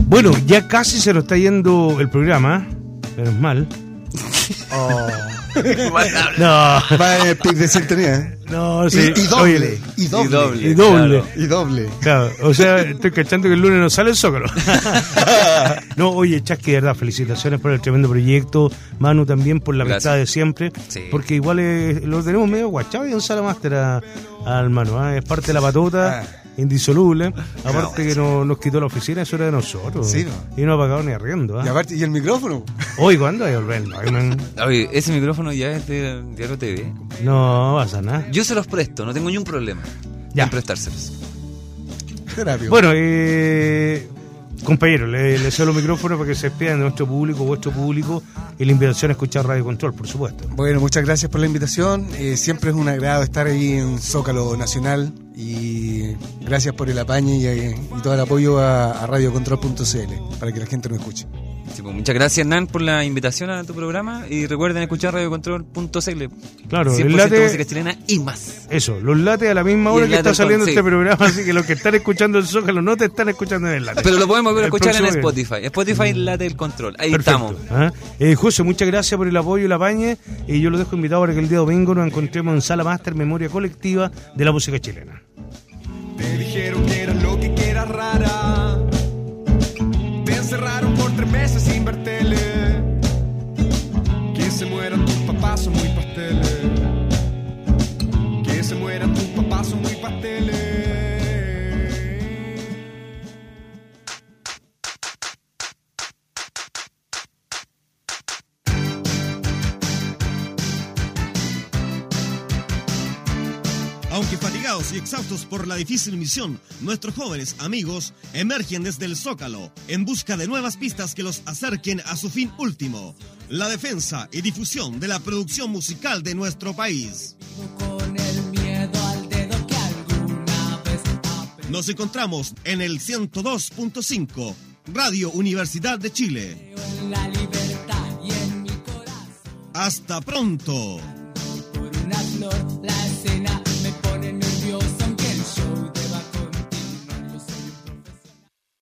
Bueno, ya casi se nos está yendo el programa, menos mal. Oh. No. Va en el pic de sintonía, ¿eh? No, sí. Y, y doble, Oye, y doble. Y doble. Y doble. Claro. Y doble. Claro, o sea, estoy cachando que el lunes no sale el Zócalo. No, oye, Chasqui, de verdad, felicitaciones por el tremendo proyecto. Manu también por la Gracias. amistad de siempre. Sí. Porque igual es- lo tenemos medio guachado y un sala máster a- al Manu. ¿Ah? Es parte de la patota. Ah. Indisoluble, aparte que no, nos quitó la oficina, eso era de nosotros. Sí, y no ha pagado ni arriendo. Y ¿ah? aparte, ¿y el micrófono? Hoy, ¿cuándo hay volver? Oye, ese micrófono ya es de Diario T V. No pasa nada. Yo se los presto, no tengo ni un problema Ya. en prestárselos. Terapia. Bueno, eh, compañero, le, le cedo los micrófonos para que se despidan de nuestro público, vuestro público, y la invitación a escuchar Radio Control, por supuesto. Bueno, muchas gracias por la invitación. Eh, siempre es un agrado estar ahí en Zócalo Nacional y gracias por el apañe y, y todo el apoyo a, a radio control punto c l para que la gente nos escuche. Sí, pues, muchas gracias, Hernán, por la invitación a tu programa y recuerden escuchar radio control punto c l. Claro, cien el por ciento late- música chilena y más. Eso, los lates a la misma Y hora el que está late saliendo con- este sí. programa, así que los que están escuchando el Zócalo no te están escuchando en el late. Pero lo podemos volver a El escuchar en próximo Spotify. Spotify late del control. Ahí Perfecto. estamos. ¿Ah? Eh, José, muchas gracias por el apoyo y el apañe. Y yo lo dejo invitado para que el día domingo nos encontremos en Sala Máster Memoria Colectiva de la Música Chilena. Te dijeron que eras lo que que eras rara. Te encerraron por tres meses sin ver tele. Que se mueran tus papás son muy pasteles. Que se mueran tus papás son muy pasteles. Aunque fatigados y exhaustos por la difícil misión, nuestros jóvenes amigos emergen desde el Zócalo en busca de nuevas pistas que los acerquen a su fin último, la defensa y difusión de la producción musical de nuestro país. Con el miedo al dedo que alguna vez apreté. Nos encontramos en el ciento dos punto cinco, Radio Universidad de Chile. En la libertad y en mi corazón ¡Hasta pronto! por una flor la